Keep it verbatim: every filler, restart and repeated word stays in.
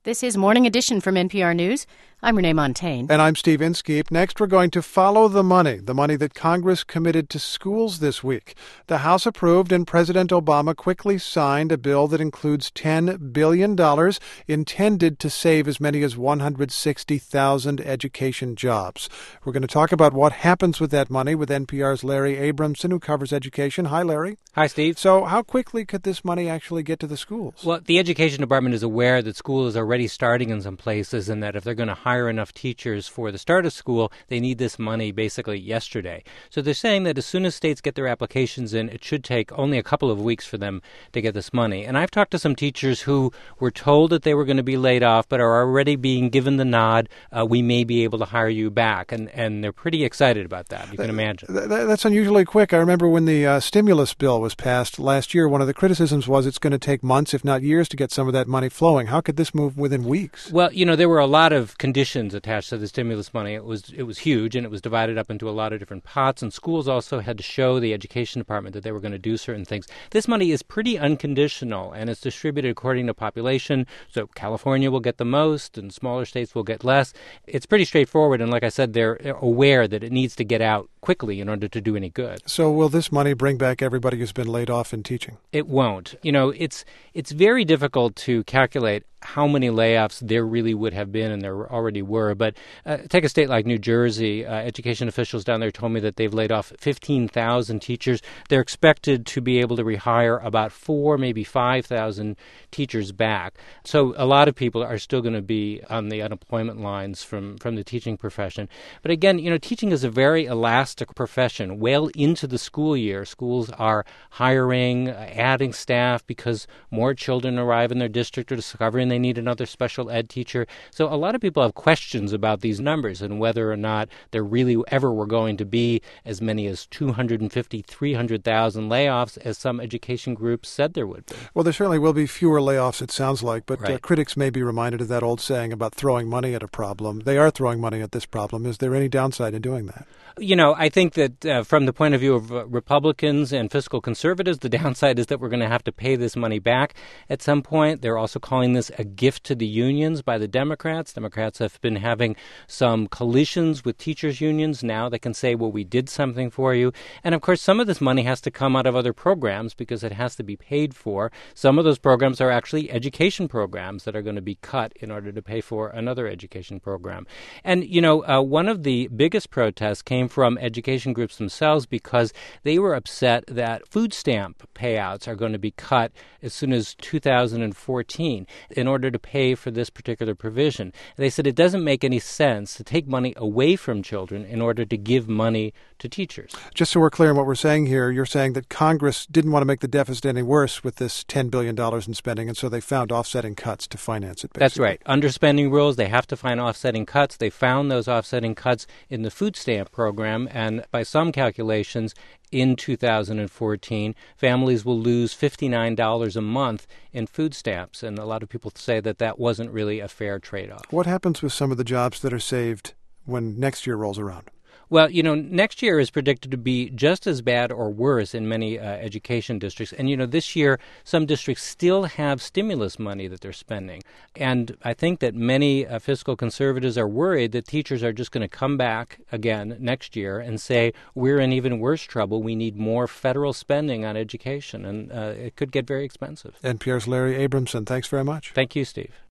This is Morning Edition from N P R News. I'm Renee Montaigne. And I'm Steve Inskeep. Next, we're going to follow the money, the money that Congress committed to schools this week. The House approved and President Obama quickly signed a bill that includes ten billion dollars intended to save as many as one hundred sixty thousand education jobs. We're going to talk about what happens with that money with N P R's Larry Abramson, who covers education. Hi, Larry. Hi, Steve. So how quickly could this money actually get to the schools? Well, the Education Department is aware that school is already starting in some places and that if they're going to hire enough teachers for the start of school, they need this money basically yesterday. So they're saying that as soon as states get their applications in, it should take only a couple of weeks for them to get this money. And I've talked to some teachers who were told that they were going to be laid off but are already being given the nod, uh, we may be able to hire you back. And, and they're pretty excited about that, you can imagine. That, that's unusually quick. I remember when the uh, stimulus bill was passed last year, one of the criticisms was it's going to take months, if not years, to get some of that money flowing. How could this move within weeks? Well, you know, there were a lot of conditions attached to the stimulus money. It was it was huge, and it was divided up into a lot of different pots, and schools also had to show the Education Department that they were going to do certain things. This money is pretty unconditional, and it's distributed according to population, so California will get the most, and smaller states will get less. It's pretty straightforward, and like I said, they're aware that it needs to get out quickly in order to do any good. So will this money bring back everybody who's been laid off in teaching? It won't. You know, it's it's very difficult to calculate how many layoffs there really would have been, and there already were. But uh, take a state like New Jersey. Uh, education officials down there told me that they've laid off fifteen thousand teachers. They're expected to be able to rehire about four, maybe five thousand teachers back. So a lot of people are still going to be on the unemployment lines from, from the teaching profession. But again, you know, teaching is a very elastic profession. Well into the school year, schools are hiring, uh, adding staff because more children arrive in their district or discovering they need another special ed teacher. So a lot of people have questions about these numbers and whether or not there really ever were going to be as many as two hundred fifty, three hundred thousand layoffs as some education groups said there would be. Well, there certainly will be fewer layoffs, it sounds like, but right. uh, critics may be reminded of that old saying about throwing money at a problem. They are throwing money at this problem. Is there any downside in doing that? You know, I think that uh, from the point of view of uh, Republicans and fiscal conservatives, the downside is that we're going to have to pay this money back at some point. They're also calling this a gift to the unions by the Democrats. Democrats have been having some collisions with teachers' unions. Now they can say, well, we did something for you. And, of course, some of this money has to come out of other programs because it has to be paid for. Some of those programs are actually education programs that are going to be cut in order to pay for another education program. And, you know, uh, one of the biggest protests came from education groups themselves because they were upset that food stamp payouts are going to be cut as soon as two thousand fourteen in order to pay for this particular provision. They said it doesn't make any sense to take money away from children in order to give money to teachers. Just so we're clear on what we're saying here, you're saying that Congress didn't want to make the deficit any worse with this ten billion dollars in spending, and so they found offsetting cuts to finance it, basically. That's right. Under spending rules, they have to find offsetting cuts. They found those offsetting cuts in the food stamp program. And by some calculations, in two thousand fourteen, families will lose fifty-nine dollars a month in food stamps. And a lot of people say that that wasn't really a fair trade-off. What happens with some of the jobs that are saved when next year rolls around? Well, you know, next year is predicted to be just as bad or worse in many uh, education districts. And, you know, this year, some districts still have stimulus money that they're spending. And I think that many uh, fiscal conservatives are worried that teachers are just going to come back again next year and say, we're in even worse trouble. We need more federal spending on education. And uh, it could get very expensive. N P R's Larry Abramson, thanks very much. Thank you, Steve.